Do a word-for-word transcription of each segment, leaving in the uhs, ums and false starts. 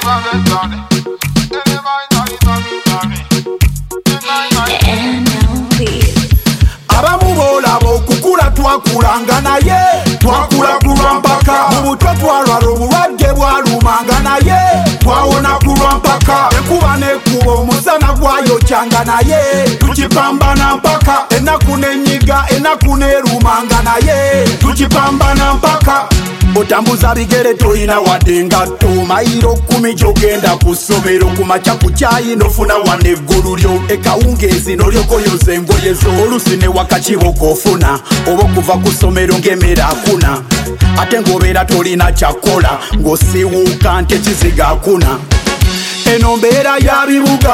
Abamubola bokukula twakulanga naye twakula kulwa mpaka mu butwa twalwala obulwadde bwalumanga naye twawona kulwa mpaka enkuba n'ekkuba omusana gwayokyanga naye tukipambana mpaka ennaku n'ennyiga ennaku n'erumanga naye tukipambana mpaka otambuza bigere toyina wadde ngatto mayiro kkumi gyogenda ku ssomero ku makya ku kyayi nofuna wana eggulu lyo ekawungeezi nolyokoyoza engoye zo olusi ne wakakiboko ofuna oba okuva ku ssomero ng'emmere akuna ate ng'obeera tolina kyakkola ng'osiiwuuka nti ekiziga akuna eno mbeera ya bibuga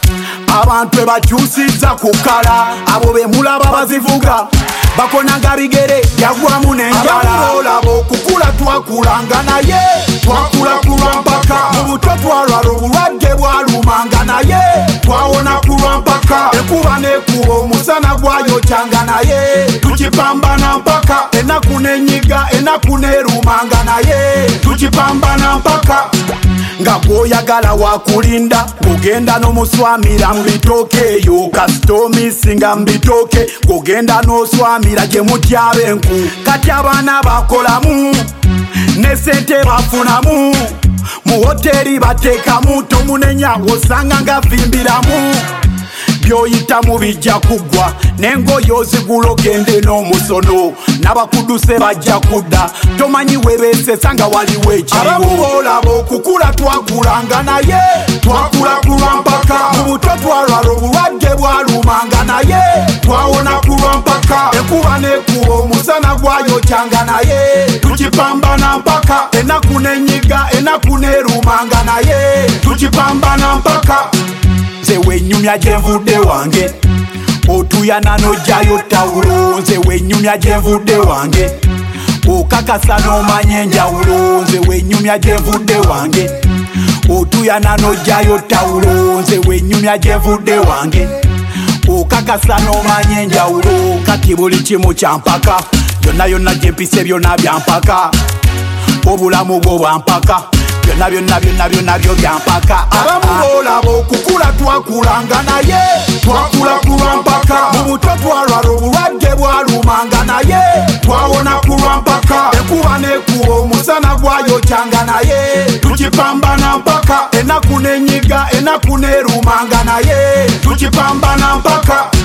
abantu ebakyusizza ku kkala abo be mulaba bazivuga bakonanga bigere yagwamu n'enjala olaba okukula twakulanga naye twakula kulwa mpaka mu butwa twalwala obulwadde bwalumanga naye twawona kulwa mpaka enkuba n'ekkuba omusana gwayokyanga naye tukipambana mpaka ennaku n'ennyiga ennaku n'erumanga naye tukipambana mpaka nga gwoyagala wakulinda ng'ogenda n'omuswamira mu bitooke eyo kasitomisinga mu bitooke ng'ogenda n'oswamira gye mutyaba enku kati abaana bakolamu ne sente bafunamu mu hoteri bateekamu tomunenya osanga nga vimbiramu byoyitamu bijja kuggwa n'engoye ozigula ogende n'omusono n'abakuduse bajja kudda tomanyi webeesesa nga waliwo ekiriwo abamuboolaba okukula twakulanga naye twakula kulwa mpaka mu butwa twalwala obulwadde bwalumanga naye twawona kulwa mpaka enkuba n'ekkuba omusana gwayokyanga naye tukipambana mpaka ennaku n'ennyiga ennaku n'erumanga naye tukipambana mpaka nze wenyumya gyenvudde wange otuyana n'ojjayo tawulo nze wenyumya gyenvudde wange okakasa n'omanya enjawulo nze wenyumya gyenvudde wange otuyana n'ojjayo tawulo nze wenyumya gyenvudde wange okakasa n'omanya enjawulo kati buli kimu kyampaka byonna byonna gyempise byonna byampaka obulamu bwo bwampaka byonna byonna byonna byonna byo byampaka abamuboolaba okukula twakulanga naye twakula kulwa mpaka mu butwa twalwala obulwadde bwalumanga naye twawona kulwa mpaka enkuba n'ekkuba omusana gwayokyanga naye tukipambana mpaka ennaku n'ennyiga ennaku n'erumanga naye tukipambana mpaka